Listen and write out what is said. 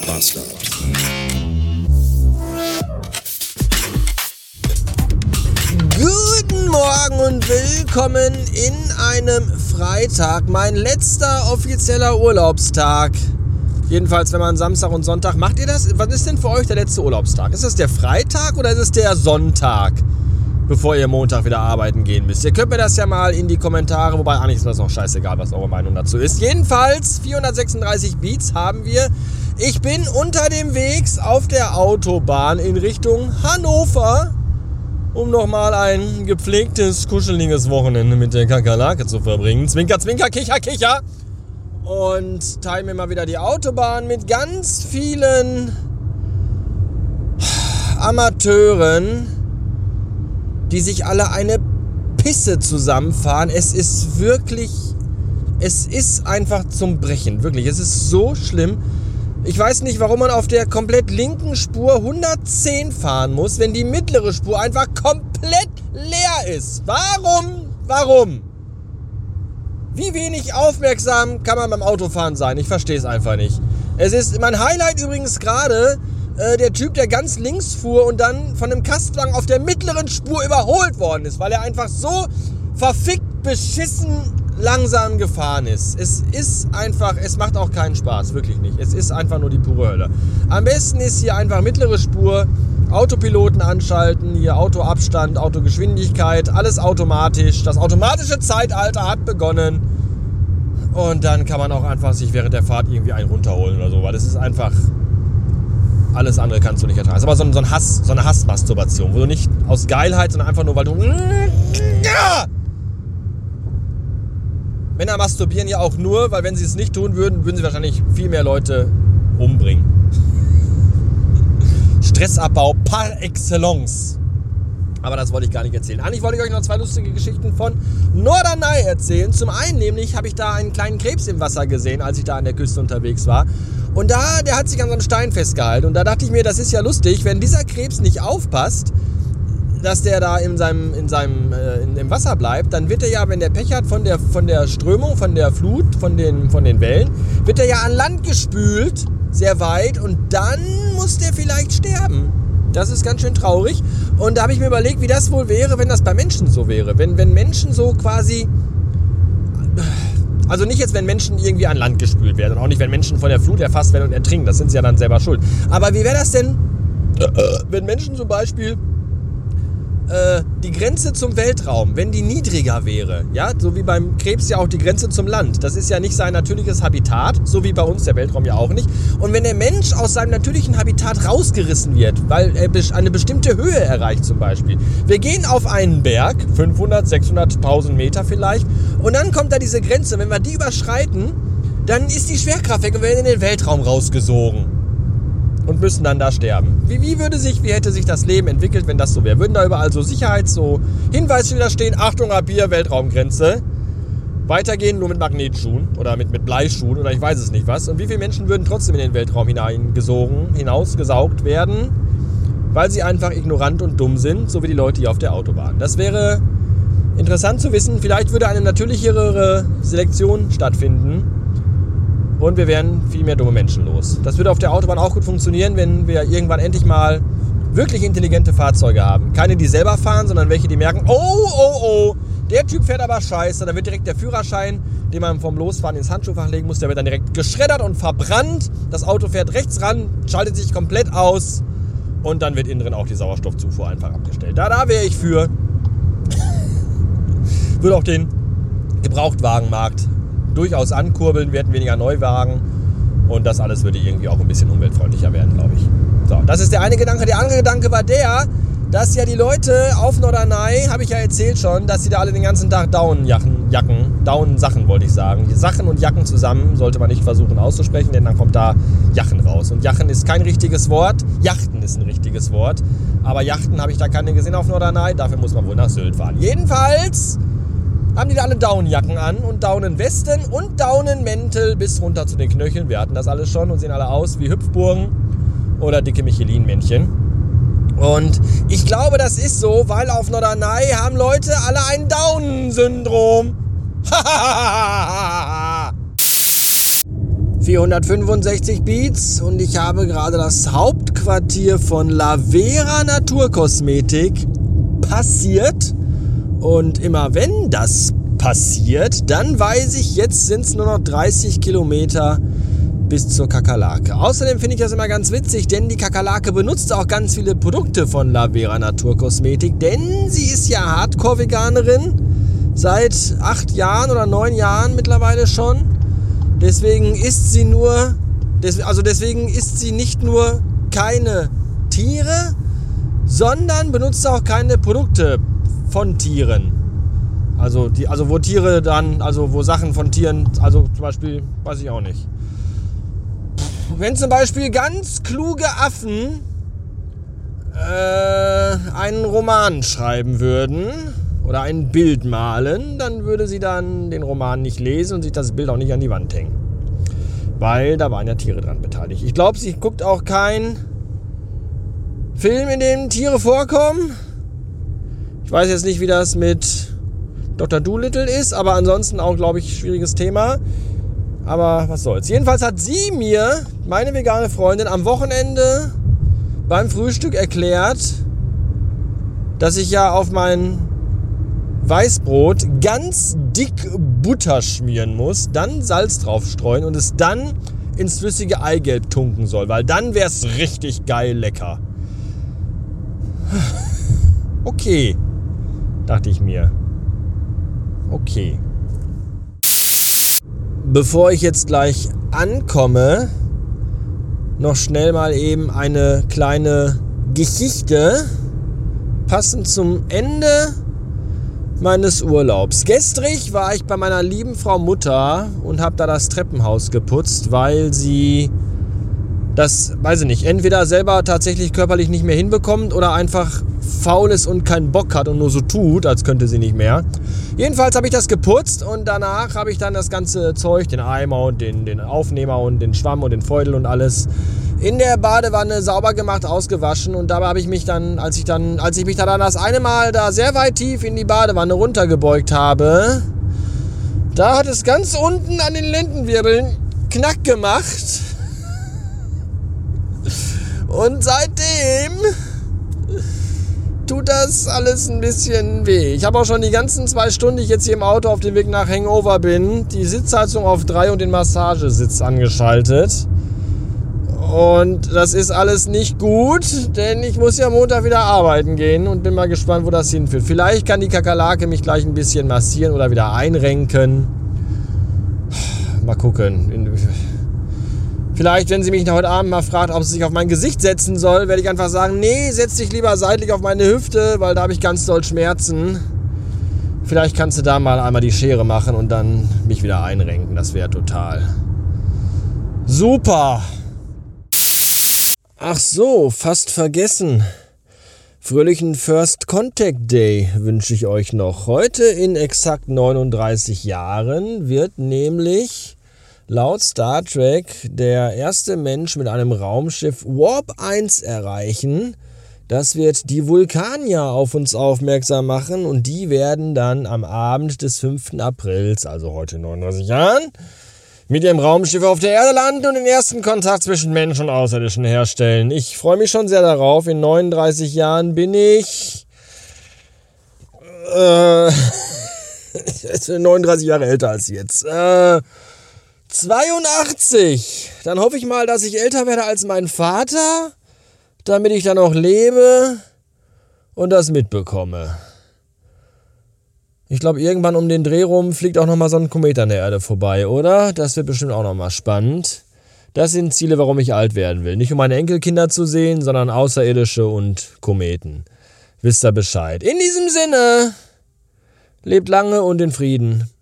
Bastard. Guten Morgen und willkommen in einem Freitag, mein letzter offizieller Urlaubstag. Jedenfalls, wenn man Samstag und Sonntag, macht ihr das? Was ist denn für euch der letzte Urlaubstag? Ist es der Freitag oder ist es der Sonntag, bevor ihr Montag wieder arbeiten gehen müsst? Ihr könnt mir das ja mal in die Kommentare, wobei eigentlich ist das auch scheißegal, was eure Meinung dazu ist. Jedenfalls, 436 Beats haben wir. Ich bin unter dem Weg auf der Autobahn in Richtung Hannover, um nochmal ein gepflegtes, kuscheliges Wochenende mit der Kakerlake zu verbringen. Zwinker, zwinker, kicher, kicher. Und teile mir mal wieder die Autobahn mit ganz vielen Amateuren, die sich alle eine Pisse zusammenfahren. Es ist einfach zum Brechen, wirklich. Es ist so schlimm. Ich weiß nicht, warum man auf der komplett linken Spur 110 fahren muss, wenn die mittlere Spur einfach komplett leer ist. Warum? Wie wenig aufmerksam kann man beim Autofahren sein? Ich verstehe es einfach nicht. Es ist mein Highlight übrigens gerade der Typ, der ganz links fuhr und dann von einem Kastwagen auf der mittleren Spur überholt worden ist, weil er einfach so verfickt beschissen langsam gefahren ist. Es macht auch keinen Spaß, wirklich nicht. Es ist einfach nur die pure Hölle. Am besten ist hier einfach mittlere Spur, Autopiloten anschalten, hier Autoabstand, Autogeschwindigkeit, alles automatisch. Das automatische Zeitalter hat begonnen. Und dann kann man auch einfach sich während der Fahrt irgendwie einen runterholen oder so, weil es ist einfach, alles andere kannst du nicht ertragen. Es ist aber so eine Hassmasturbation, wo du nicht aus Geilheit, sondern einfach nur, weil du... Männer masturbieren ja auch nur, weil wenn sie es nicht tun würden, würden sie wahrscheinlich viel mehr Leute umbringen. Stressabbau par excellence. Aber das wollte ich gar nicht erzählen. Eigentlich wollte ich euch noch zwei lustige Geschichten von Norderney erzählen. Zum einen nämlich habe ich da einen kleinen Krebs im Wasser gesehen, als ich da an der Küste unterwegs war. Und der hat sich an so einem Stein festgehalten. Und da dachte ich mir, das ist ja lustig, wenn dieser Krebs nicht aufpasst, dass der da im Wasser bleibt, dann wird er ja, wenn der Pech hat von der Strömung, von der Flut, von den Wellen, wird er ja an Land gespült, sehr weit, und dann muss der vielleicht sterben. Das ist ganz schön traurig. Und da habe ich mir überlegt, wie das wohl wäre, wenn das bei Menschen so wäre. Wenn Menschen so quasi, also nicht jetzt, wenn Menschen irgendwie an Land gespült werden und auch nicht, wenn Menschen von der Flut erfasst werden und ertrinken, das sind sie ja dann selber schuld. Aber wie wäre das denn, wenn Menschen zum Beispiel die Grenze zum Weltraum, wenn die niedriger wäre, ja, so wie beim Krebs ja auch die Grenze zum Land, das ist ja nicht sein natürliches Habitat, so wie bei uns der Weltraum ja auch nicht. Und wenn der Mensch aus seinem natürlichen Habitat rausgerissen wird, weil er eine bestimmte Höhe erreicht zum Beispiel, wir gehen auf einen Berg, 500, 600.000 Meter vielleicht, und dann kommt da diese Grenze, wenn wir die überschreiten, dann ist die Schwerkraft weg und wir werden in den Weltraum rausgesogen und müssen dann da sterben. Wie hätte sich das Leben entwickelt, wenn das so wäre? Würden da überall so Hinweisschilder stehen, Achtung, ab hier, Weltraumgrenze. Weitergehen nur mit Magnetschuhen oder mit Bleischuhen oder ich weiß es nicht was. Und wie viele Menschen würden trotzdem in den Weltraum hinausgesaugt werden, weil sie einfach ignorant und dumm sind, so wie die Leute hier auf der Autobahn. Das wäre interessant zu wissen. Vielleicht würde eine natürlichere Selektion stattfinden. Und wir wären viel mehr dumme Menschen los. Das würde auf der Autobahn auch gut funktionieren, wenn wir irgendwann endlich mal wirklich intelligente Fahrzeuge haben. Keine, die selber fahren, sondern welche, die merken, oh, der Typ fährt aber scheiße. Dann wird direkt der Führerschein, den man vom Losfahren ins Handschuhfach legen muss, der wird dann direkt geschreddert und verbrannt. Das Auto fährt rechts ran, schaltet sich komplett aus und dann wird innen drin auch die Sauerstoffzufuhr einfach abgestellt. Da wäre ich für. Würde auch den Gebrauchtwagenmarkt durchaus ankurbeln, wir hätten weniger Neuwagen und das alles würde irgendwie auch ein bisschen umweltfreundlicher werden, glaube ich. So, das ist der eine Gedanke. Der andere Gedanke war dass ja die Leute auf Norderney, habe ich ja erzählt schon, dass sie da alle den ganzen Tag Down-Sachen wollte ich sagen. Sachen und Jacken zusammen sollte man nicht versuchen auszusprechen, denn dann kommt da Jachen raus. Und Jachen ist kein richtiges Wort, Yachten ist ein richtiges Wort, aber Yachten habe ich da keine gesehen auf Norderney, dafür muss man wohl nach Sylt fahren. Jedenfalls haben die da alle Daunenjacken an und Daunenwesten und Daunenmäntel bis runter zu den Knöcheln. Wir hatten das alles schon und sehen alle aus wie Hüpfburgen oder dicke Michelin-Männchen. Und ich glaube, das ist so, weil auf Norderney haben Leute alle ein Down-Syndrom. 465 Beats und ich habe gerade das Hauptquartier von Lavera Naturkosmetik passiert. Und immer wenn das passiert, dann weiß ich, jetzt sind es nur noch 30 Kilometer bis zur Kakerlake. Außerdem finde ich das immer ganz witzig, denn die Kakerlake benutzt auch ganz viele Produkte von Lavera Naturkosmetik, denn sie ist ja Hardcore-Veganerin, seit 8 Jahren oder 9 Jahren mittlerweile schon. Deswegen isst sie nicht nur keine Tiere, sondern benutzt auch keine Produkte von Tieren. Also wo Tiere dann, also wo Sachen von Tieren, also zum Beispiel, weiß ich auch nicht. Wenn zum Beispiel ganz kluge Affen einen Roman schreiben würden oder ein Bild malen, dann würde sie dann den Roman nicht lesen und sich das Bild auch nicht an die Wand hängen. Weil da waren ja Tiere dran beteiligt. Ich glaube, sie guckt auch keinen Film, in dem Tiere vorkommen. Ich weiß jetzt nicht, wie das mit Dr. Dolittle ist, aber ansonsten auch, glaube ich, schwieriges Thema. Aber was soll's. Jedenfalls hat sie mir, meine vegane Freundin, am Wochenende beim Frühstück erklärt, dass ich ja auf mein Weißbrot ganz dick Butter schmieren muss, dann Salz drauf streuen und es dann ins flüssige Eigelb tunken soll, weil dann wäre es richtig geil lecker. Okay, dachte ich mir. Okay. Bevor ich jetzt gleich ankomme, noch schnell mal eben eine kleine Geschichte, passend zum Ende meines Urlaubs. Gestrig war ich bei meiner lieben Frau Mutter und habe da das Treppenhaus geputzt, weil sie das, weiß ich nicht, entweder selber tatsächlich körperlich nicht mehr hinbekommt oder einfach faul ist und keinen Bock hat und nur so tut, als könnte sie nicht mehr. Jedenfalls habe ich das geputzt und danach habe ich dann das ganze Zeug, den Eimer und den Aufnehmer und den Schwamm und den Feudel und alles in der Badewanne sauber gemacht, ausgewaschen und dabei habe ich mich dann, als ich mich dann das eine Mal da sehr weit tief in die Badewanne runtergebeugt habe, da hat es ganz unten an den Lendenwirbeln Knack gemacht. Und seitdem tut das alles ein bisschen weh. Ich habe auch schon die ganzen 2 Stunden, die ich jetzt hier im Auto auf dem Weg nach Hangover bin, die Sitzheizung auf 3 und den Massagesitz angeschaltet. Und das ist alles nicht gut, denn ich muss ja Montag wieder arbeiten gehen und bin mal gespannt, wo das hinführt. Vielleicht kann die Kakerlake mich gleich ein bisschen massieren oder wieder einrenken. Mal gucken. Vielleicht, wenn sie mich heute Abend mal fragt, ob sie sich auf mein Gesicht setzen soll, werde ich einfach sagen, nee, setz dich lieber seitlich auf meine Hüfte, weil da habe ich ganz doll Schmerzen. Vielleicht kannst du da mal einmal die Schere machen und dann mich wieder einrenken. Das wäre total super. Ach so, fast vergessen. Fröhlichen First Contact Day wünsche ich euch noch. Heute in exakt 39 Jahren wird nämlich laut Star Trek der erste Mensch mit einem Raumschiff Warp 1 erreichen. Das wird die Vulkanier auf uns aufmerksam machen und die werden dann am Abend des 5. Aprils, also heute in 39 Jahren, mit ihrem Raumschiff auf der Erde landen und den ersten Kontakt zwischen Mensch und Außerirdischen herstellen. Ich freue mich schon sehr darauf. In 39 Jahren bin ich 39 Jahre älter als jetzt. 82. Dann hoffe ich mal, dass ich älter werde als mein Vater, damit ich dann auch lebe und das mitbekomme. Ich glaube, irgendwann um den Dreh rum fliegt auch nochmal so ein Komet an der Erde vorbei, oder? Das wird bestimmt auch nochmal spannend. Das sind Ziele, warum ich alt werden will. Nicht um meine Enkelkinder zu sehen, sondern Außerirdische und Kometen. Wisst ihr Bescheid. In diesem Sinne, lebt lange und in Frieden.